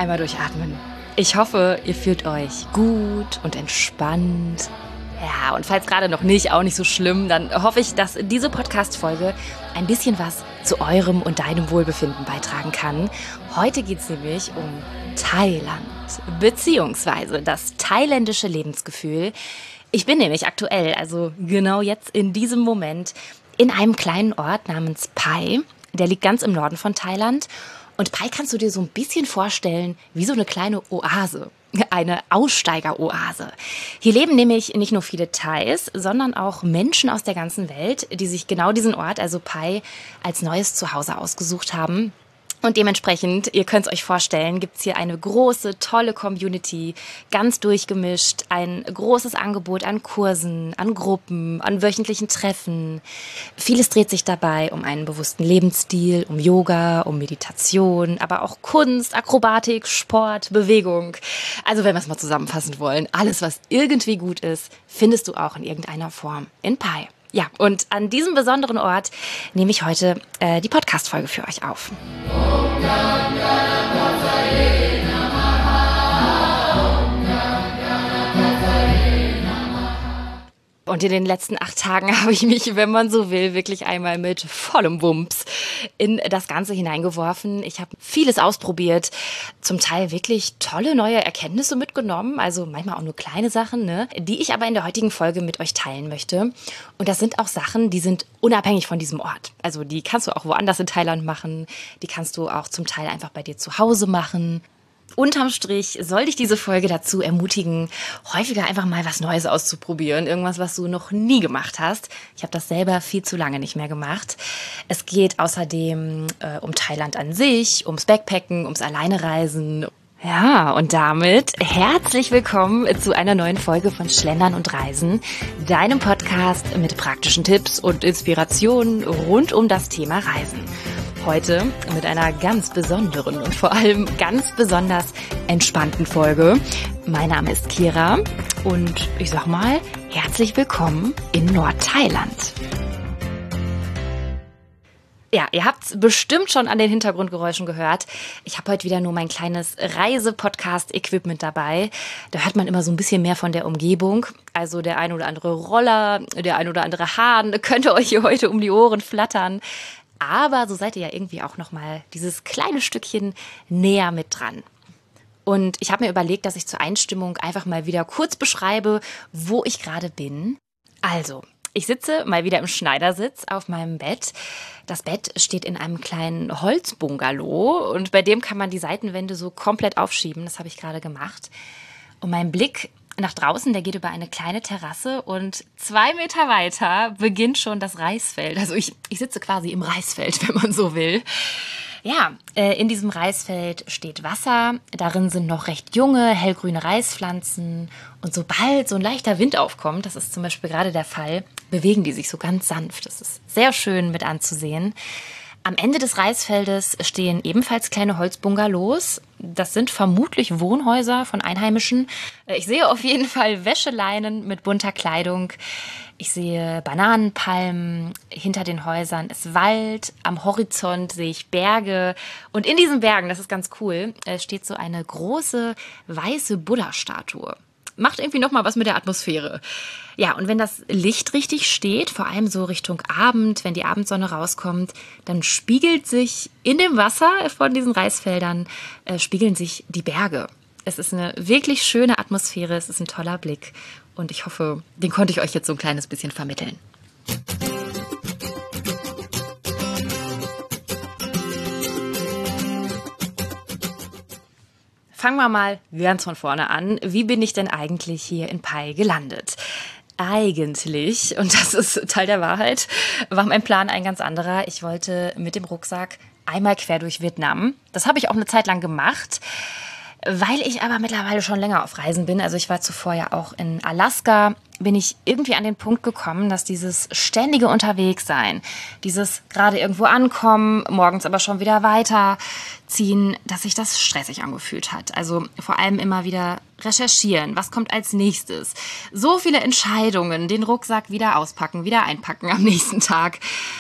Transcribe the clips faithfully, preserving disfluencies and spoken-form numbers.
Einmal durchatmen. Ich hoffe, ihr fühlt euch gut und entspannt. Ja, und falls gerade noch nicht, auch nicht so schlimm, dann hoffe ich, dass diese Podcast-Folge ein bisschen was zu eurem und deinem Wohlbefinden beitragen kann. Heute geht es nämlich um Thailand, beziehungsweise das thailändische Lebensgefühl. Ich bin nämlich aktuell, also genau jetzt in diesem Moment, in einem kleinen Ort namens Pai. Der liegt ganz im Norden von Thailand. Und Pai kannst du dir so ein bisschen vorstellen wie so eine kleine Oase. Eine Aussteigeroase. Hier leben nämlich nicht nur viele Thais, sondern auch Menschen aus der ganzen Welt, die sich genau diesen Ort, also Pai, als neues Zuhause ausgesucht haben. Und dementsprechend, ihr könnt es euch vorstellen, gibt es hier eine große, tolle Community, ganz durchgemischt, ein großes Angebot an Kursen, an Gruppen, an wöchentlichen Treffen. Vieles dreht sich dabei um einen bewussten Lebensstil, um Yoga, um Meditation, aber auch Kunst, Akrobatik, Sport, Bewegung. Also wenn wir es mal zusammenfassen wollen, alles, was irgendwie gut ist, findest du auch in irgendeiner Form in Pai. Ja, und an diesem besonderen Ort nehme ich heute äh, die Podcast-Folge für euch auf. Und in den letzten acht Tagen habe ich mich, wenn man so will, wirklich einmal mit vollem Wumms in das Ganze hineingeworfen. Ich habe vieles ausprobiert, zum Teil wirklich tolle neue Erkenntnisse mitgenommen, also manchmal auch nur kleine Sachen, ne, die ich aber in der heutigen Folge mit euch teilen möchte. Und das sind auch Sachen, die sind unabhängig von diesem Ort. Also die kannst du auch woanders in Thailand machen, die kannst du auch zum Teil einfach bei dir zu Hause machen. Unterm Strich soll dich diese Folge dazu ermutigen, häufiger einfach mal was Neues auszuprobieren. Irgendwas, was du noch nie gemacht hast. Ich habe das selber viel zu lange nicht mehr gemacht. Es geht außerdem äh, um Thailand an sich, ums Backpacken, ums Alleinereisen. Ja, und damit herzlich willkommen zu einer neuen Folge von Schlendern und Reisen, deinem Podcast mit praktischen Tipps und Inspirationen rund um das Thema Reisen. Heute mit einer ganz besonderen und vor allem ganz besonders entspannten Folge. Mein Name ist Kira und ich sag mal, herzlich willkommen in Nordthailand. Ja, ihr habt bestimmt schon an den Hintergrundgeräuschen gehört. Ich habe heute wieder nur mein kleines Reise-Podcast-Equipment dabei. Da hört man immer so ein bisschen mehr von der Umgebung. Also der ein oder andere Roller, der ein oder andere Hahn könnte euch hier heute um die Ohren flattern. Aber so seid ihr ja irgendwie auch nochmal dieses kleine Stückchen näher mit dran. Und ich habe mir überlegt, dass ich zur Einstimmung einfach mal wieder kurz beschreibe, wo ich gerade bin. Also, ich sitze mal wieder im Schneidersitz auf meinem Bett. Das Bett steht in einem kleinen Holzbungalow und bei dem kann man die Seitenwände so komplett aufschieben. Das habe ich gerade gemacht. Und mein Blick nach draußen, der geht über eine kleine Terrasse und zwei Meter weiter beginnt schon das Reisfeld. Also ich, ich sitze quasi im Reisfeld, wenn man so will. Ja, äh, in diesem Reisfeld steht Wasser. Darin sind noch recht junge, hellgrüne Reispflanzen. Und sobald so ein leichter Wind aufkommt, das ist zum Beispiel gerade der Fall, bewegen die sich so ganz sanft. Das ist sehr schön mit anzusehen. Am Ende des Reisfeldes stehen ebenfalls kleine Holzbungalows. Das sind vermutlich Wohnhäuser von Einheimischen. Ich sehe auf jeden Fall Wäscheleinen mit bunter Kleidung. Ich sehe Bananenpalmen, hinter den Häusern ist Wald, am Horizont sehe ich Berge. Und in diesen Bergen, das ist ganz cool, steht so eine große weiße Buddha-Statue. Macht irgendwie nochmal was mit der Atmosphäre. Ja, und wenn das Licht richtig steht, vor allem so Richtung Abend, wenn die Abendsonne rauskommt, dann spiegelt sich in dem Wasser von diesen Reisfeldern, äh, spiegeln sich die Berge. Es ist eine wirklich schöne Atmosphäre, es ist ein toller Blick und ich hoffe, den konnte ich euch jetzt so ein kleines bisschen vermitteln. Fangen wir mal ganz von vorne an. Wie bin ich denn eigentlich hier in Pai gelandet? Eigentlich, und das ist Teil der Wahrheit, war mein Plan ein ganz anderer. Ich wollte mit dem Rucksack einmal quer durch Vietnam. Das habe ich auch eine Zeit lang gemacht. Weil ich aber mittlerweile schon länger auf Reisen bin, also ich war zuvor ja auch in Alaska, bin ich irgendwie an den Punkt gekommen, dass dieses ständige Unterwegssein, dieses gerade irgendwo ankommen, morgens aber schon wieder weiterziehen, dass sich das stressig angefühlt hat. Also vor allem immer wieder recherchieren, was kommt als nächstes. So viele Entscheidungen, den Rucksack wieder auspacken, wieder einpacken am nächsten Tag.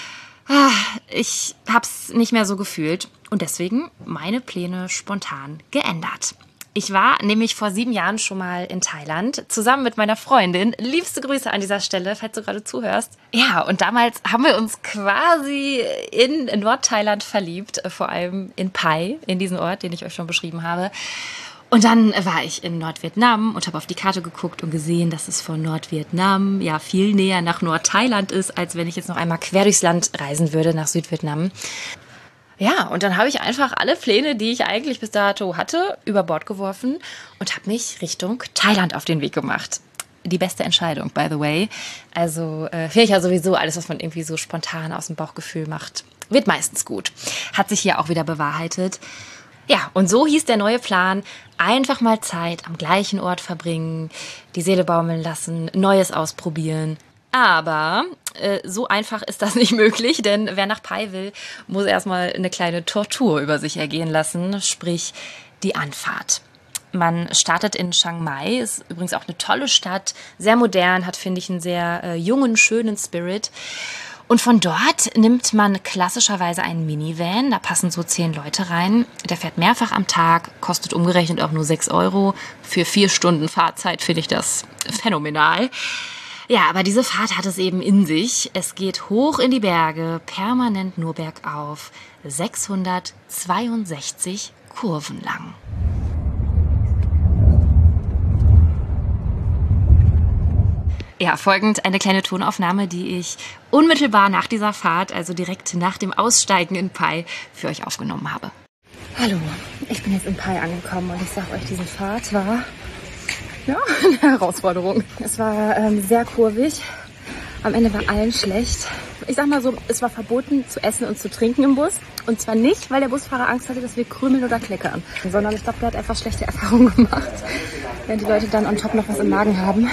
Ich habe es nicht mehr so gefühlt und deswegen meine Pläne spontan geändert. Ich war nämlich vor sieben Jahren schon mal in Thailand, zusammen mit meiner Freundin. Liebste Grüße an dieser Stelle, falls du gerade zuhörst. Ja, und damals haben wir uns quasi in Nordthailand verliebt, vor allem in Pai, in diesen Ort, den ich euch schon beschrieben habe. Und dann war ich in Nordvietnam und habe auf die Karte geguckt und gesehen, dass es von Nordvietnam ja viel näher nach Nordthailand ist, als wenn ich jetzt noch einmal quer durchs Land reisen würde nach Südvietnam. Ja, und dann habe ich einfach alle Pläne, die ich eigentlich bis dato hatte, über Bord geworfen und habe mich Richtung Thailand auf den Weg gemacht. Die beste Entscheidung, by the way. Also äh, finde ich ja sowieso, alles, was man irgendwie so spontan aus dem Bauchgefühl macht, wird meistens gut. Hat sich hier auch wieder bewahrheitet. Ja, und so hieß der neue Plan, einfach mal Zeit am gleichen Ort verbringen, die Seele baumeln lassen, Neues ausprobieren. Aber äh, so einfach ist das nicht möglich, denn wer nach Pai will, muss erstmal eine kleine Tortur über sich ergehen lassen, sprich die Anfahrt. Man startet in Chiang Mai, ist übrigens auch eine tolle Stadt, sehr modern, hat, finde ich, einen sehr äh, jungen, schönen Spirit. Und von dort nimmt man klassischerweise einen Minivan, da passen so zehn Leute rein. Der fährt mehrfach am Tag, kostet umgerechnet auch nur sechs Euro. Für vier Stunden Fahrzeit finde ich das phänomenal. Ja, aber diese Fahrt hat es eben in sich. Es geht hoch in die Berge, permanent nur bergauf, sechshundertzweiundsechzig Kurven lang. Ja, folgend eine kleine Tonaufnahme, die ich unmittelbar nach dieser Fahrt, also direkt nach dem Aussteigen in Pai, für euch aufgenommen habe. Hallo, ich bin jetzt in Pai angekommen und ich sag euch, diese Fahrt war ja eine Herausforderung. Es war ähm, sehr kurvig. Am Ende war allen schlecht. Ich sag mal so, es war verboten zu essen und zu trinken im Bus. Und zwar nicht, weil der Busfahrer Angst hatte, dass wir krümeln oder kleckern, sondern ich glaube, der hat einfach schlechte Erfahrungen gemacht. Wenn die Leute dann on top noch was im Magen haben.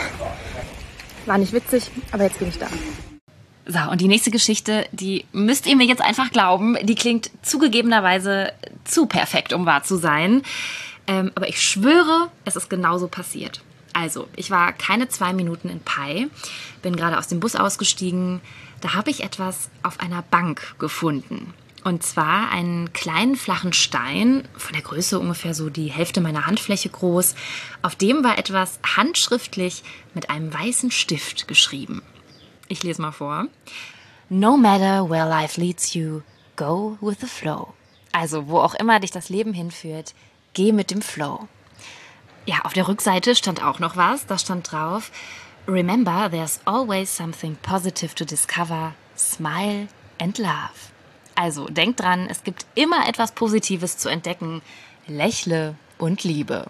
War nicht witzig, aber jetzt bin ich da. So, und die nächste Geschichte, die müsst ihr mir jetzt einfach glauben, die klingt zugegebenerweise zu perfekt, um wahr zu sein. Ähm, aber ich schwöre, es ist genauso passiert. Also, ich war keine zwei Minuten in Pai, bin gerade aus dem Bus ausgestiegen. Da habe ich etwas auf einer Bank gefunden. Und zwar einen kleinen flachen Stein, von der Größe ungefähr so die Hälfte meiner Handfläche groß. Auf dem war etwas handschriftlich mit einem weißen Stift geschrieben. Ich lese mal vor. No matter where life leads you, go with the flow. Also, wo auch immer dich das Leben hinführt, geh mit dem Flow. Ja, auf der Rückseite stand auch noch was. Da stand drauf: Remember, there's always something positive to discover. Smile and love. Also, denkt dran, es gibt immer etwas Positives zu entdecken. Lächle und liebe.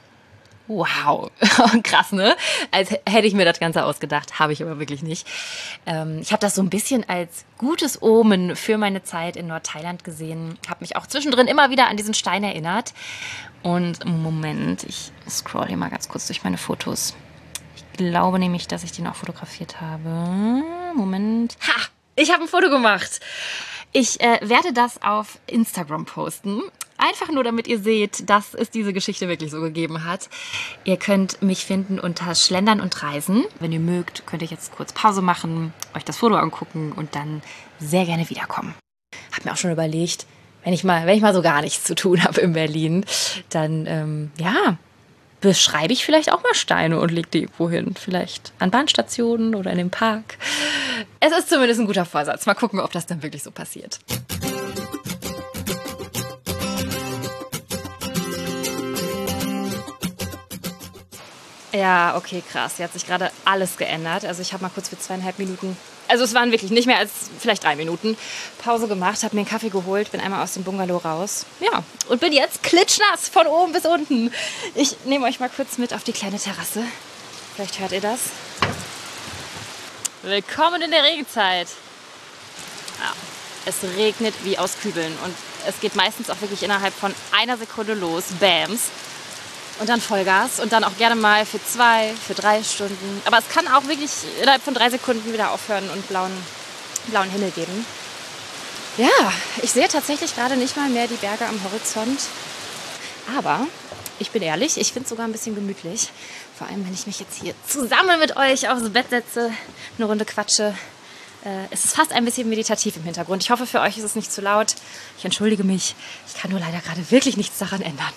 Wow, krass, ne? Als hätte ich mir das Ganze ausgedacht, habe ich aber wirklich nicht. Ähm, ich habe das so ein bisschen als gutes Omen für meine Zeit in Nordthailand gesehen. Habe mich auch zwischendrin immer wieder an diesen Stein erinnert. Und Moment, ich scroll hier mal ganz kurz durch meine Fotos. Ich glaube nämlich, dass ich den auch fotografiert habe. Moment. Ha, ich habe ein Foto gemacht. Ich äh, werde das auf Instagram posten. Einfach nur, damit ihr seht, dass es diese Geschichte wirklich so gegeben hat. Ihr könnt mich finden unter Schlendern und Reisen. Wenn ihr mögt, könnt ihr jetzt kurz Pause machen, euch das Foto angucken und dann sehr gerne wiederkommen. Hab mir auch schon überlegt, wenn ich mal, wenn ich mal so gar nichts zu tun habe in Berlin, dann, ähm, ja, beschreibe ich vielleicht auch mal Steine und lege die irgendwo hin. Vielleicht an Bahnstationen oder in dem Park. Es ist zumindest ein guter Vorsatz. Mal gucken, ob das dann wirklich so passiert. Ja, okay, krass. Hier hat sich gerade alles geändert. Also ich habe mal kurz für zweieinhalb Minuten, also es waren wirklich nicht mehr als vielleicht drei Minuten, Pause gemacht, habe mir einen Kaffee geholt, bin einmal aus dem Bungalow raus. Ja, und bin jetzt klitschnass von oben bis unten. Ich nehme euch mal kurz mit auf die kleine Terrasse. Vielleicht hört ihr das. Willkommen in der Regenzeit. Ja, es regnet wie aus Kübeln und es geht meistens auch wirklich innerhalb von einer Sekunde los. Bams. Und dann Vollgas und dann auch gerne mal für zwei, für drei Stunden. Aber es kann auch wirklich innerhalb von drei Sekunden wieder aufhören und blauen, blauen Himmel geben. Ja, ich sehe tatsächlich gerade nicht mal mehr die Berge am Horizont. Aber ich bin ehrlich, ich finde es sogar ein bisschen gemütlich. Vor allem, wenn ich mich jetzt hier zusammen mit euch aufs Bett setze, eine Runde quatsche. Äh, es ist fast ein bisschen meditativ im Hintergrund. Ich hoffe, für euch ist es nicht zu laut. Ich entschuldige mich. Ich kann nur leider gerade wirklich nichts daran ändern.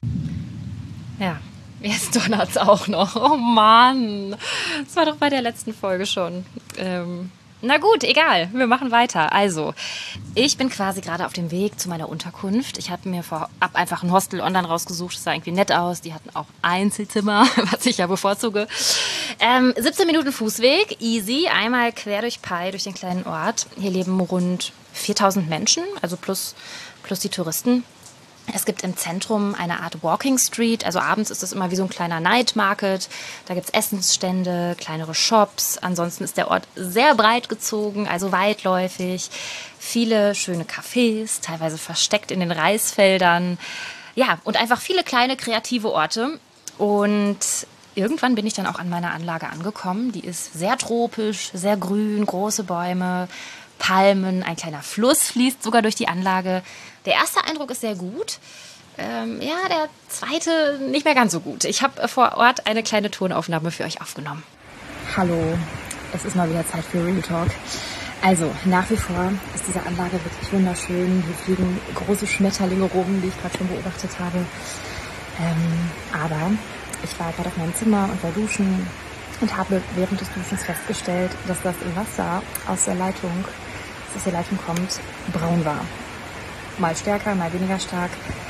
Ja, jetzt donnert es auch noch. Oh Mann, das war doch bei der letzten Folge schon. Ähm, na gut, egal, wir machen weiter. Also, ich bin quasi gerade auf dem Weg zu meiner Unterkunft. Ich habe mir vorab einfach ein Hostel online rausgesucht. Das sah irgendwie nett aus. Die hatten auch Einzelzimmer, was ich ja bevorzuge. Ähm, siebzehn Minuten Fußweg, easy. Einmal quer durch Pai, durch den kleinen Ort. Hier leben rund viertausend Menschen, also plus, plus die Touristen. Es gibt im Zentrum eine Art Walking Street, also abends ist das immer wie so ein kleiner Night Market. Da gibt es Essensstände, kleinere Shops. Ansonsten ist der Ort sehr breit gezogen, also weitläufig. Viele schöne Cafés, teilweise versteckt in den Reisfeldern. Ja, und einfach viele kleine kreative Orte. Und irgendwann bin ich dann auch an meiner Anlage angekommen. Die ist sehr tropisch, sehr grün, große Bäume, Palmen, ein kleiner Fluss fließt sogar durch die Anlage. Der erste Eindruck ist sehr gut. Ähm, ja, der zweite nicht mehr ganz so gut. Ich habe vor Ort eine kleine Tonaufnahme für euch aufgenommen. Hallo, es ist mal wieder Zeit für Real Talk. Also, nach wie vor ist diese Anlage wirklich wunderschön. Hier fliegen große Schmetterlinge rum, die ich gerade schon beobachtet habe. Ähm, aber ich war gerade auf meinem Zimmer und war duschen und habe während des Duschens festgestellt, dass das Wasser aus der Leitung, das aus der Leitung kommt, braun war. Mal stärker, mal weniger stark.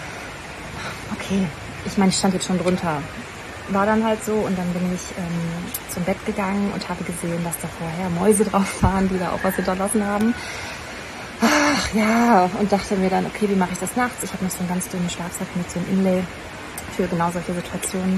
Okay, ich meine, ich stand jetzt schon drunter. War dann halt so und dann bin ich ähm, zum Bett gegangen und habe gesehen, dass da vorher Mäuse drauf waren, die da auch was hinterlassen haben. Ach ja, und dachte mir dann, okay, wie mache ich das nachts? Ich habe noch so einen ganz dünnen Schlafsack mit so einem Inlay für genau solche Situationen.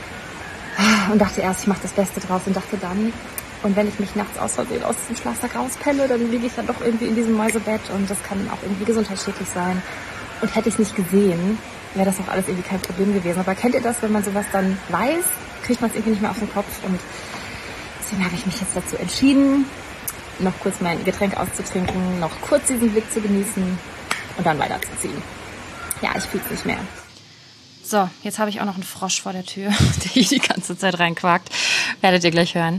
Und dachte erst, ich mache das Beste draus und dachte dann, und wenn ich mich nachts aus Versehen aus diesem Schlafsack rauspelle, dann liege ich dann doch irgendwie in diesem Mäusebett und das kann auch irgendwie gesundheitsschädlich sein. Und hätte ich es nicht gesehen, wäre das auch alles irgendwie kein Problem gewesen. Aber kennt ihr das, wenn man sowas dann weiß, kriegt man es irgendwie nicht mehr auf den Kopf. Und deswegen habe ich mich jetzt dazu entschieden, noch kurz mein Getränk auszutrinken, noch kurz diesen Blick zu genießen und dann weiterzuziehen. Ja, ich fühle es nicht mehr. So, jetzt habe ich auch noch einen Frosch vor der Tür, der hier die ganze Zeit reinquakt. Werdet ihr gleich hören.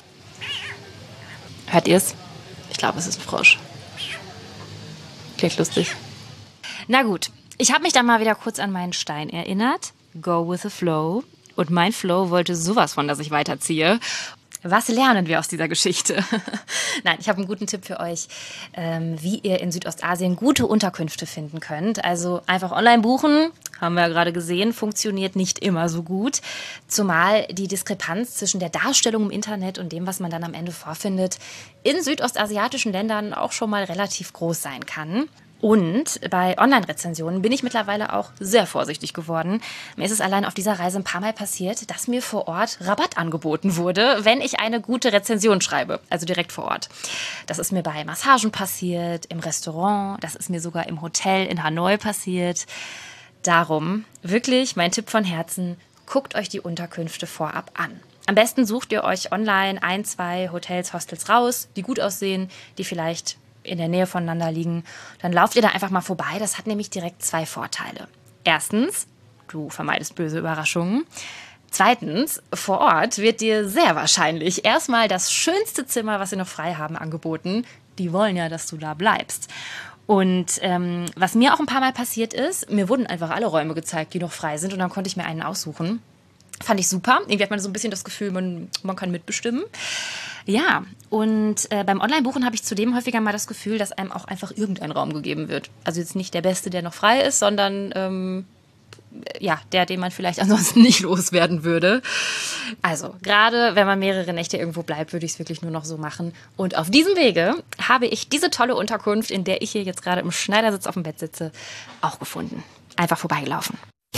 Hört ihr es? Ich glaube, es ist ein Frosch. Klingt lustig. Na gut, ich habe mich dann mal wieder kurz an meinen Stein erinnert. Go with the flow. Und mein Flow wollte sowas von, dass ich weiterziehe. Was lernen wir aus dieser Geschichte? Nein, ich habe einen guten Tipp für euch, ähm, wie ihr in Südostasien gute Unterkünfte finden könnt. Also einfach online buchen, haben wir ja gerade gesehen, funktioniert nicht immer so gut. Zumal die Diskrepanz zwischen der Darstellung im Internet und dem, was man dann am Ende vorfindet, in südostasiatischen Ländern auch schon mal relativ groß sein kann. Und bei Online-Rezensionen bin ich mittlerweile auch sehr vorsichtig geworden. Mir ist es allein auf dieser Reise ein paar Mal passiert, dass mir vor Ort Rabatt angeboten wurde, wenn ich eine gute Rezension schreibe, also direkt vor Ort. Das ist mir bei Massagen passiert, im Restaurant, das ist mir sogar im Hotel in Hanoi passiert. Darum, wirklich mein Tipp von Herzen, guckt euch die Unterkünfte vorab an. Am besten sucht ihr euch online ein, zwei Hotels, Hostels raus, die gut aussehen, die vielleicht in der Nähe voneinander liegen, dann lauft ihr da einfach mal vorbei. Das hat nämlich direkt zwei Vorteile. Erstens, du vermeidest böse Überraschungen. Zweitens, vor Ort wird dir sehr wahrscheinlich erstmal das schönste Zimmer, was sie noch frei haben, angeboten. Die wollen ja, dass du da bleibst. Und ähm, was mir auch ein paar Mal passiert ist, mir wurden einfach alle Räume gezeigt, die noch frei sind und dann konnte ich mir einen aussuchen. Fand ich super. Irgendwie hat man so ein bisschen das Gefühl, man, man kann mitbestimmen. Ja, und äh, beim Online-Buchen habe ich zudem häufiger mal das Gefühl, dass einem auch einfach irgendein Raum gegeben wird. Also jetzt nicht der beste, der noch frei ist, sondern ähm, ja, der, den man vielleicht ansonsten nicht loswerden würde. Also, gerade wenn man mehrere Nächte irgendwo bleibt, würde ich es wirklich nur noch so machen. Und auf diesem Wege habe ich diese tolle Unterkunft, in der ich hier jetzt gerade im Schneidersitz auf dem Bett sitze, auch gefunden. Einfach vorbeigelaufen.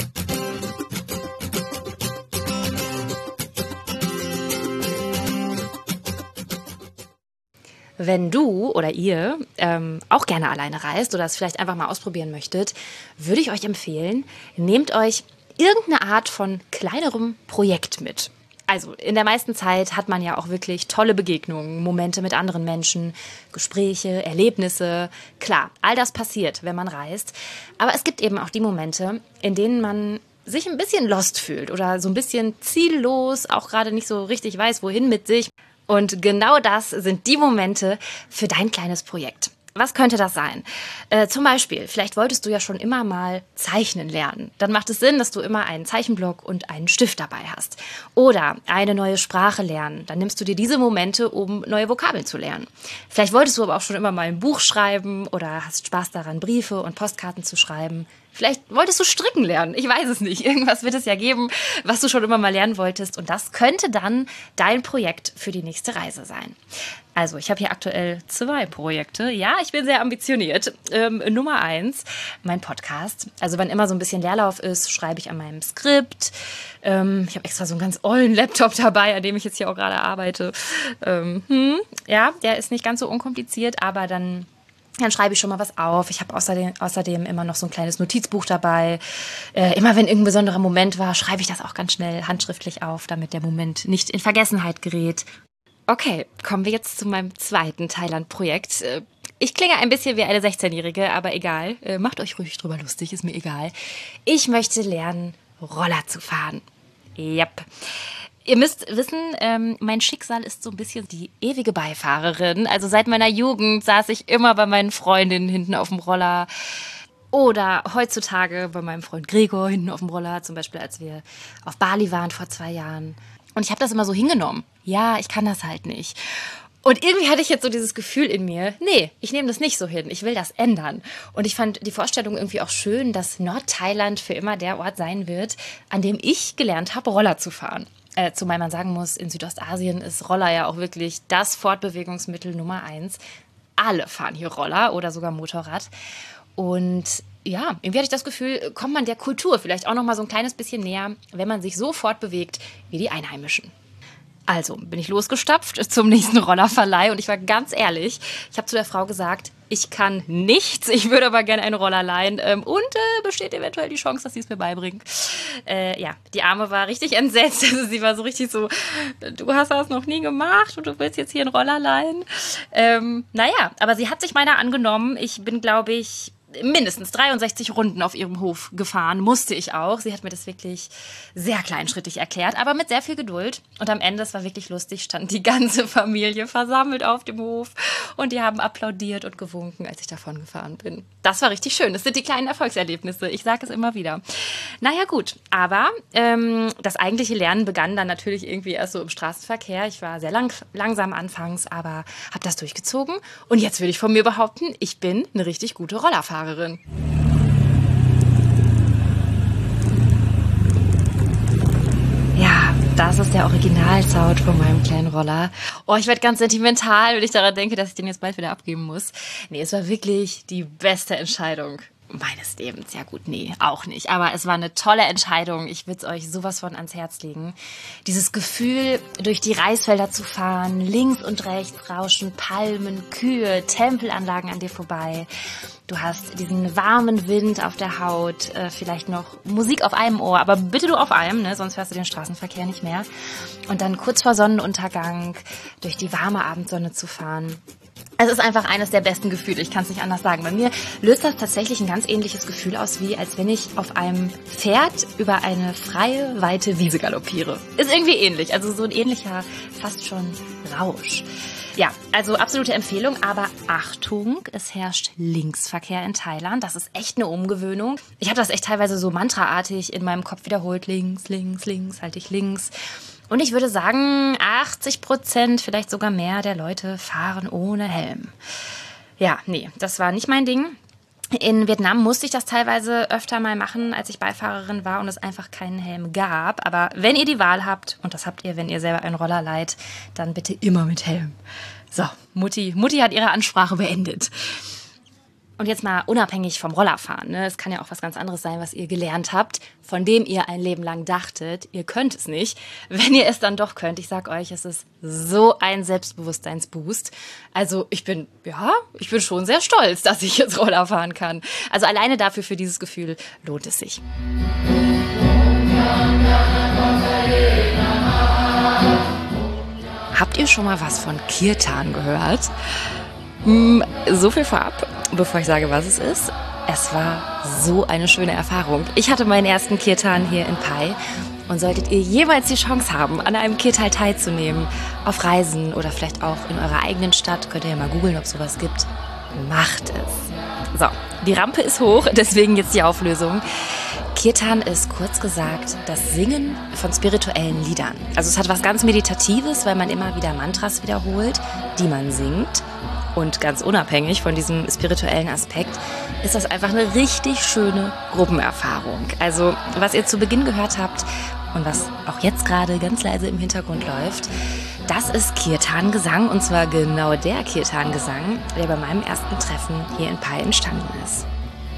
Wenn du oder ihr ähm, auch gerne alleine reist oder es vielleicht einfach mal ausprobieren möchtet, würde ich euch empfehlen, nehmt euch irgendeine Art von kleinerem Projekt mit. Also in der meisten Zeit hat man ja auch wirklich tolle Begegnungen, Momente mit anderen Menschen, Gespräche, Erlebnisse. Klar, all das passiert, wenn man reist. Aber es gibt eben auch die Momente, in denen man sich ein bisschen lost fühlt oder so ein bisschen ziellos, auch gerade nicht so richtig weiß, wohin mit sich. Und genau das sind die Momente für dein kleines Projekt. Was könnte das sein? Äh, zum Beispiel, vielleicht wolltest du ja schon immer mal zeichnen lernen. Dann macht es Sinn, dass du immer einen Zeichenblock und einen Stift dabei hast. Oder eine neue Sprache lernen. Dann nimmst du dir diese Momente, um neue Vokabeln zu lernen. Vielleicht wolltest du aber auch schon immer mal ein Buch schreiben oder hast Spaß daran, Briefe und Postkarten zu schreiben. Vielleicht wolltest du stricken lernen. Ich weiß es nicht. Irgendwas wird es ja geben, was du schon immer mal lernen wolltest. Und das könnte dann dein Projekt für die nächste Reise sein. Also, ich habe hier aktuell zwei Projekte. Ja, ich bin sehr ambitioniert. Ähm, Nummer eins, mein Podcast. Also, wann immer so ein bisschen Leerlauf ist, schreibe ich an meinem Skript. Ähm, ich habe extra so einen ganz ollen Laptop dabei, an dem ich jetzt hier auch gerade arbeite. Ähm, hm, ja, der ist nicht ganz so unkompliziert, aber dann... Dann schreibe ich schon mal was auf. Ich habe außerdem, außerdem immer noch so ein kleines Notizbuch dabei. Äh, immer wenn irgendein besonderer Moment war, schreibe ich das auch ganz schnell handschriftlich auf, damit der Moment nicht in Vergessenheit gerät. Okay, kommen wir jetzt zu meinem zweiten Thailand-Projekt. Äh, Ich klinge ein bisschen wie eine sechzehnjährige, aber egal. Äh, macht euch ruhig drüber lustig, ist mir egal. Ich möchte lernen, Roller zu fahren. Yep. Ihr müsst wissen, ähm, mein Schicksal ist so ein bisschen die ewige Beifahrerin. Also seit meiner Jugend saß ich immer bei meinen Freundinnen hinten auf dem Roller. Oder heutzutage bei meinem Freund Gregor hinten auf dem Roller. Zum Beispiel, als wir auf Bali waren vor zwei Jahren. Und ich habe das immer so hingenommen. Ja, ich kann das halt nicht. Und irgendwie hatte ich jetzt so dieses Gefühl in mir, nee, ich nehme das nicht so hin, ich will das ändern. Und ich fand die Vorstellung irgendwie auch schön, dass Nordthailand für immer der Ort sein wird, an dem ich gelernt habe, Roller zu fahren. Äh, zumal man sagen muss, in Südostasien ist Roller ja auch wirklich das Fortbewegungsmittel Nummer eins. Alle fahren hier Roller oder sogar Motorrad. Und ja, irgendwie hatte ich das Gefühl, kommt man der Kultur vielleicht auch noch mal so ein kleines bisschen näher, wenn man sich so fortbewegt wie die Einheimischen. Also bin ich losgestapft zum nächsten Rollerverleih und ich war ganz ehrlich, ich habe zu der Frau gesagt, ich kann nichts, ich würde aber gerne einen Roller leihen ähm, und äh, besteht eventuell die Chance, dass sie es mir beibringt. Äh, ja, die Arme war richtig entsetzt, also sie war so richtig so, du hast das noch nie gemacht und du willst jetzt hier einen Roller leihen. Ähm, naja, aber sie hat sich meiner angenommen, ich bin glaube ich mindestens dreiundsechzig Runden auf ihrem Hof gefahren, musste ich auch. Sie hat mir das wirklich sehr kleinschrittig erklärt, aber mit sehr viel Geduld. Und am Ende, es war wirklich lustig, stand die ganze Familie versammelt auf dem Hof und die haben applaudiert und gewunken, als ich davon gefahren bin. Das war richtig schön. Das sind die kleinen Erfolgserlebnisse. Ich sage es immer wieder. Naja gut, aber ähm, das eigentliche Lernen begann dann natürlich irgendwie erst so im Straßenverkehr. Ich war sehr lang, langsam anfangs, aber habe das durchgezogen. Und jetzt würde ich von mir behaupten, ich bin eine richtig gute Rollerfahrerin. Ja, das ist der Originalsound von meinem kleinen Roller. Oh, ich werde ganz sentimental, wenn ich daran denke, dass ich den jetzt bald wieder abgeben muss. Nee, es war wirklich die beste Entscheidung meines Lebens. Ja gut, nee, auch nicht. Aber es war eine tolle Entscheidung. Ich würde es euch sowas von ans Herz legen. Dieses Gefühl, durch die Reisfelder zu fahren, links und rechts rauschen Palmen, Kühe, Tempelanlagen an dir vorbei. Du hast diesen warmen Wind auf der Haut, äh, vielleicht noch Musik auf einem Ohr, aber bitte nur auf einem, ne? Sonst hörst du den Straßenverkehr nicht mehr. Und dann kurz vor Sonnenuntergang durch die warme Abendsonne zu fahren. Es ist einfach eines der besten Gefühle, ich kann es nicht anders sagen. Bei mir löst das tatsächlich ein ganz ähnliches Gefühl aus, wie als wenn ich auf einem Pferd über eine freie, weite Wiese galoppiere. Ist irgendwie ähnlich, also so ein ähnlicher, fast schon Rausch. Ja, also absolute Empfehlung, aber Achtung, es herrscht Linksverkehr in Thailand. Das ist echt eine Umgewöhnung. Ich habe das echt teilweise so mantraartig in meinem Kopf wiederholt. Links, links, links, halte ich links. Und ich würde sagen, achtzig Prozent, vielleicht sogar mehr der Leute fahren ohne Helm. Ja, nee, das war nicht mein Ding. In Vietnam musste ich das teilweise öfter mal machen, als ich Beifahrerin war und es einfach keinen Helm gab. Aber wenn ihr die Wahl habt, und das habt ihr, wenn ihr selber einen Roller leiht, dann bitte immer mit Helm. So, Mutti, Mutti hat ihre Ansprache beendet. Und jetzt mal unabhängig vom Rollerfahren, ne? Es kann ja auch was ganz anderes sein, was ihr gelernt habt, von dem ihr ein Leben lang dachtet, ihr könnt es nicht. Wenn ihr es dann doch könnt, ich sag euch, es ist so ein Selbstbewusstseinsboost. Also ich bin, ja, ich bin schon sehr stolz, dass ich jetzt Roller fahren kann. Also alleine dafür, für dieses Gefühl, lohnt es sich. Habt ihr schon mal was von Kirtan gehört? So viel vorab, bevor ich sage, was es ist. Es war so eine schöne Erfahrung. Ich hatte meinen ersten Kirtan hier in Pai Und solltet ihr jemals die Chance haben, an einem Kirtal teilzunehmen, auf Reisen oder vielleicht auch in eurer eigenen Stadt, könnt ihr ja mal googeln, ob es sowas gibt, macht es. So, die Rampe ist hoch, deswegen jetzt die Auflösung. Kirtan ist kurz gesagt das Singen von spirituellen Liedern. Also es hat was ganz Meditatives, weil man immer wieder Mantras wiederholt, die man singt. Und ganz unabhängig von diesem spirituellen Aspekt ist das einfach eine richtig schöne Gruppenerfahrung. Also was ihr zu Beginn gehört habt und was auch jetzt gerade ganz leise im Hintergrund läuft, das ist Kirtan-Gesang, und zwar genau der Kirtan-Gesang, der bei meinem ersten Treffen hier in Pai entstanden ist.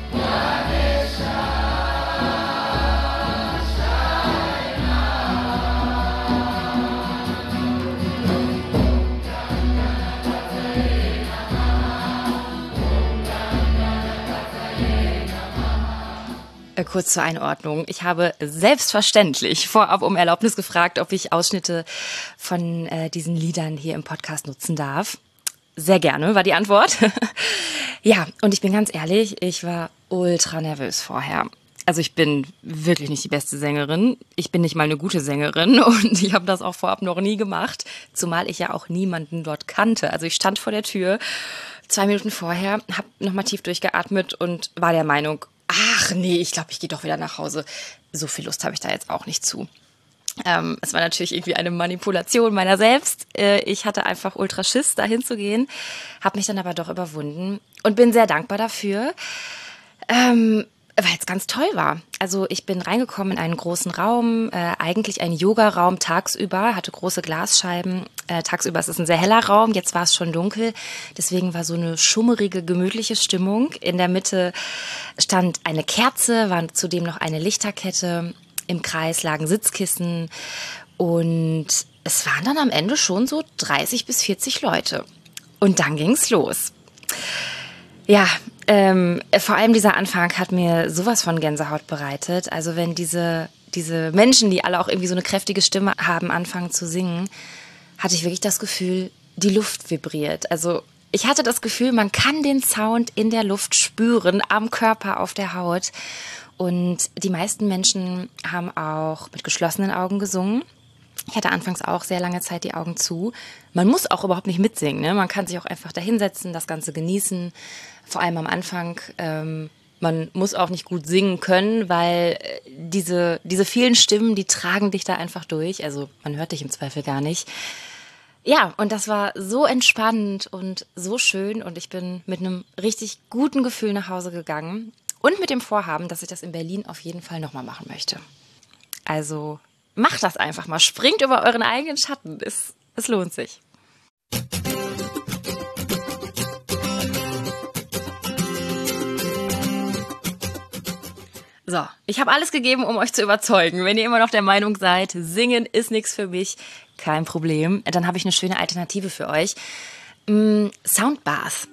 Kurz zur Einordnung. Ich habe selbstverständlich vorab um Erlaubnis gefragt, ob ich Ausschnitte von äh, diesen Liedern hier im Podcast nutzen darf. Sehr gerne, war die Antwort. Ja, und ich bin ganz ehrlich, ich war ultra nervös vorher. Also ich bin wirklich nicht die beste Sängerin. Ich bin nicht mal eine gute Sängerin und ich habe das auch vorab noch nie gemacht, zumal ich ja auch niemanden dort kannte. Also ich stand vor der Tür zwei Minuten vorher, habe nochmal tief durchgeatmet und war der Meinung, ach nee, ich glaube, ich gehe doch wieder nach Hause. So viel Lust habe ich da jetzt auch nicht zu. Ähm, es war natürlich irgendwie eine Manipulation meiner selbst. Äh, ich hatte einfach ultra Schiss, da hinzugehen, habe mich dann aber doch überwunden und bin sehr dankbar dafür, ähm, weil es ganz toll war. Also ich bin reingekommen in einen großen Raum, äh, eigentlich ein Yoga-Raum tagsüber, hatte große Glasscheiben. Äh, tagsüber ist es ein sehr heller Raum, jetzt war es schon dunkel. Deswegen war so eine schummerige, gemütliche Stimmung. In der Mitte stand eine Kerze, war zudem noch eine Lichterkette. Im Kreis lagen Sitzkissen und es waren dann am Ende schon so dreißig bis vierzig Leute. Und dann ging's los. Ja, ähm, vor allem dieser Anfang hat mir sowas von Gänsehaut bereitet. Also wenn diese, diese Menschen, die alle auch irgendwie so eine kräftige Stimme haben, anfangen zu singen, hatte ich wirklich das Gefühl, die Luft vibriert. Also ich hatte das Gefühl, man kann den Sound in der Luft spüren, am Körper, auf der Haut. Und die meisten Menschen haben auch mit geschlossenen Augen gesungen. Ich hatte anfangs auch sehr lange Zeit die Augen zu. Man muss auch überhaupt nicht mitsingen, ne? Man kann sich auch einfach da hinsetzen, das Ganze genießen. Vor allem am Anfang. Ähm, man muss auch nicht gut singen können, weil diese, diese vielen Stimmen, die tragen dich da einfach durch. Also man hört dich im Zweifel gar nicht. Ja, und das war so entspannend und so schön. Und ich bin mit einem richtig guten Gefühl nach Hause gegangen. Und mit dem Vorhaben, dass ich das in Berlin auf jeden Fall nochmal machen möchte. Also macht das einfach mal. Springt über euren eigenen Schatten. Es, es lohnt sich. So, ich habe alles gegeben, um euch zu überzeugen. Wenn ihr immer noch der Meinung seid, singen ist nichts für mich, kein Problem. Dann habe ich eine schöne Alternative für euch. Mm, Soundbath.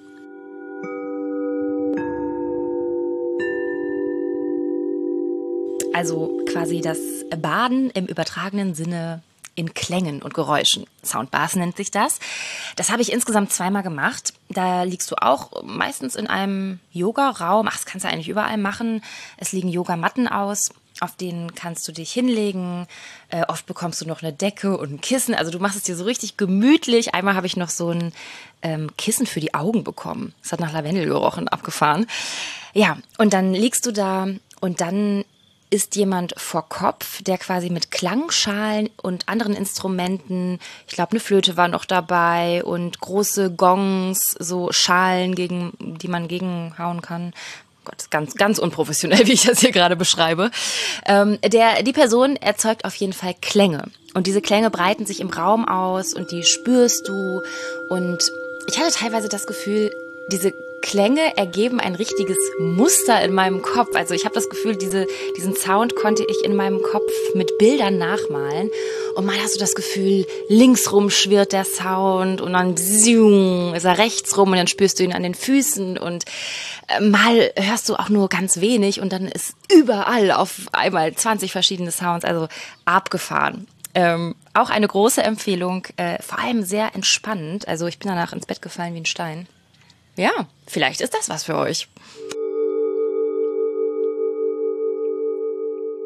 Also quasi das Baden im übertragenen Sinne in Klängen und Geräuschen. Soundbath nennt sich das. Das habe ich insgesamt zweimal gemacht. Da liegst du auch meistens in einem Yoga-Raum. Ach, das kannst du eigentlich überall machen. Es liegen Yogamatten aus, auf denen kannst du dich hinlegen. Äh, oft bekommst du noch eine Decke und ein Kissen. Also du machst es dir so richtig gemütlich. Einmal habe ich noch so ein ähm, Kissen für die Augen bekommen. Das hat nach Lavendel gerochen, abgefahren. Ja, und dann liegst du da und dann ist jemand vor Kopf, der quasi mit Klangschalen und anderen Instrumenten, ich glaube eine Flöte war noch dabei und große Gongs, so Schalen, gegen die man gegenhauen kann. Gott, ganz, ganz unprofessionell, wie ich das hier gerade beschreibe. Ähm, der, die Person erzeugt auf jeden Fall Klänge. Und diese Klänge breiten sich im Raum aus und die spürst du. Und ich hatte teilweise das Gefühl, diese Klänge ergeben ein richtiges Muster in meinem Kopf. Also ich habe das Gefühl, diese, diesen Sound konnte ich in meinem Kopf mit Bildern nachmalen. Und mal hast du das Gefühl, linksrum schwirrt der Sound und dann zoom, ist er rechts rum und dann spürst du ihn an den Füßen und mal hörst du auch nur ganz wenig und dann ist überall auf einmal zwanzig verschiedene Sounds, also abgefahren. Ähm, auch eine große Empfehlung, äh, vor allem sehr entspannend. Also ich bin danach ins Bett gefallen wie ein Stein. Ja, vielleicht ist das was für euch.